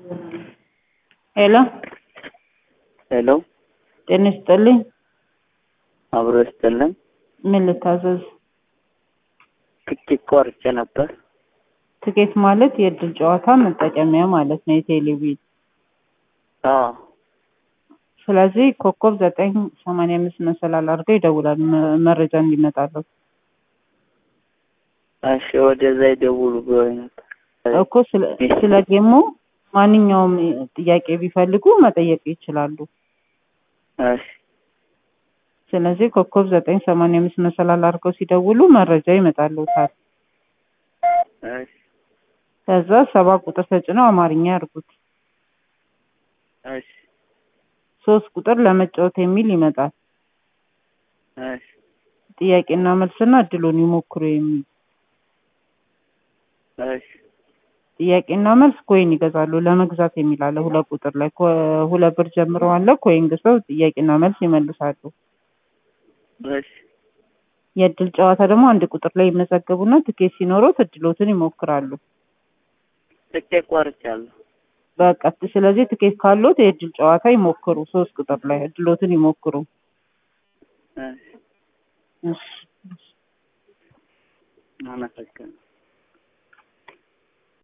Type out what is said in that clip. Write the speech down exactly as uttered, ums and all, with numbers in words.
ሄሎ ሄሎ ጤና ይስጥልኝ። አብሮ ይስጥልኝ። ምን ልታዘዝ? ትኬት ቆርጬ ነበር። ትኬት ማለት የእድል ጨዋታ መጠቀሚያ ማለት ነው፣ የቴሌቪዥን። አዎ። ስለዚህ ኮከብ ዘጠኝ ሰማንያ አምስት መሰላል አድርገው ይደውላሉ መረጃ እንዲመጣለው። እሺ ወደዛ ይደውሉ ብሎኝ ነበር እኮ ስለ ስለ ጌሙ ማንኛውም ጥያቄ ቢፈልጉ መጠየቅ ይችላሉ። እሺ ስለዚህ ኮከብ ዘጠኝ ሰማንያ አምስት መሰላል አድርገው ሲደውሉ መረጃ ይመጣልዎታል። እሺ ከዛ ሰባት ቁጥር ተጭነው አማርኛ ያርጉት። እሺ ሶስት ቁጥር ለመጫወት የሚል ይመጣል። እሺ ጥያቄና መልስና እድሉን ይሞክሩ የሚል። እሺ ጥያቄና መልስ ኮይን ይገዛሉ። ለመግዛት የሚል አለ ሁለት ቁጥር ላይ ሁለት ብር ጀምሮ አለ። ኮይን ገዝተው ጥያቄና መልስ ይመልሳሉ። እሺ የእድል ጨዋታ ደግሞ አንድ ቁጥር ላይ ይመዘገቡና ትኬት ሲኖሩት እድሎትን ይሞክራሉ። ትኬት ቆርጫለሁ። በቃ ስለዚህ ትኬት ካሉት የእድል ጨዋታ ይሞክሩ። ሶስት ቁጥር ላይ እድሎትን ይሞክሩ። እሺ እሺ አመሰግናለሁ።